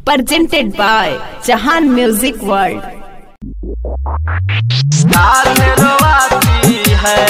presented by Jahan Music World। रोवाती है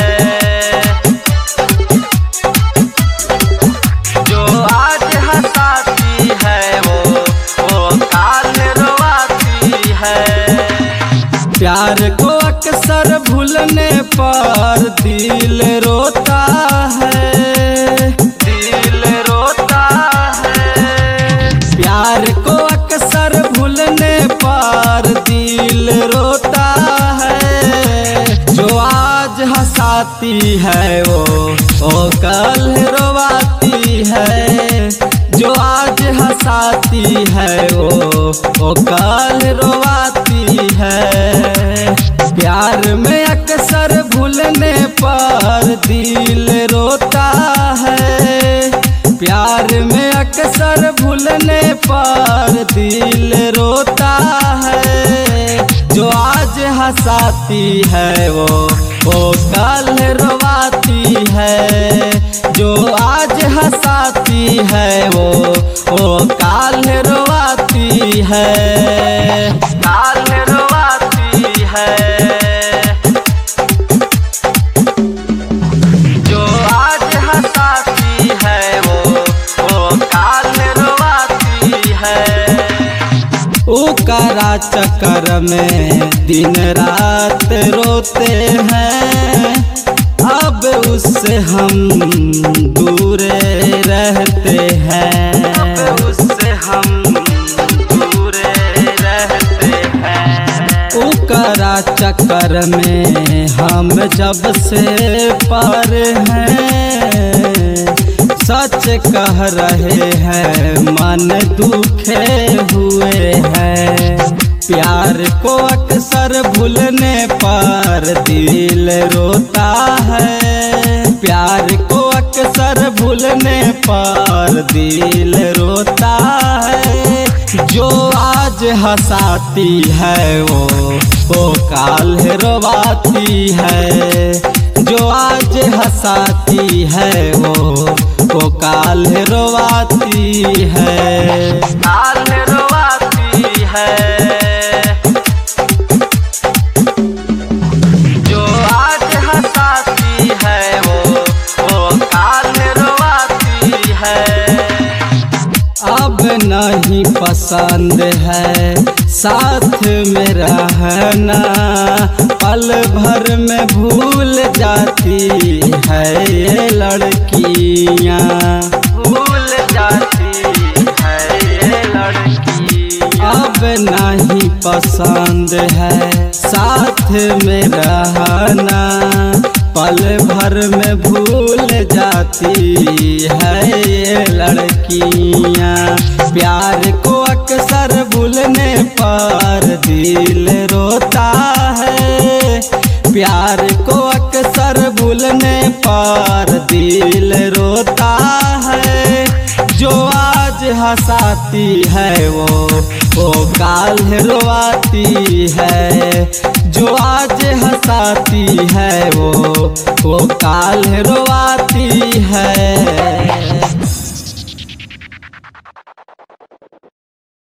जो आज हंसाती है वो काल रोवाती है। प्यार को अक्सर भूलने पर दिल रोता है, दिल रोता है। प्यार को अक्सर भूलने पर दिल रोता है। जो आज हंसाती है वो कल रोवाती है। जो आज हंसाती है वो कल रोवाती है। प्यार में अक्सर भूलने पर दिल रोता है। प्यार में अक्सर भूलने पर दिल रोता है। जो आज हंसाती है वो कल रोवाती है। जो आज हंसाती है वो काल रोवाती है, काल रोवाती है। जो आज हंसाती है वो काल रोवाती है। ओकरा चक्कर में दिन रात रोते हैं। अब उससे हम दूर रहते हैं। अब उससे हम दूर रहते हैं। ओकरा चक्कर में हम जब से पार हैं। सच कह रहे हैं मन दुखे हुए हैं। प्यार को अक्सर भूलने पर दिल रोता है। प्यार को अक्सर भूलने पर दिल रोता है। जो आज हंसाती है वो काल रोवाती है। जो आज हंसाती है वो काल रोवाती है, काल रोवाती है। जो आज हंसाती है वो काल रोवाती है। अब नहीं पसंद है साथ में रहना। पल भर में भूल जाती है ये लड़कियाँ, भूल जाती है ये लड़कियाँ। अब नहीं पसंद है साथ में रहना। पल भर में भूल जाती है ये लड़कियाँ। प्यार को अक्सर भूलने पर दिल रोता है। प्यार को अक्सर भूलने पर दिल रोता है। जो आज हंसाती है वो काल रोवाती है। जो आज हंसाती है वो काल रोवाती है।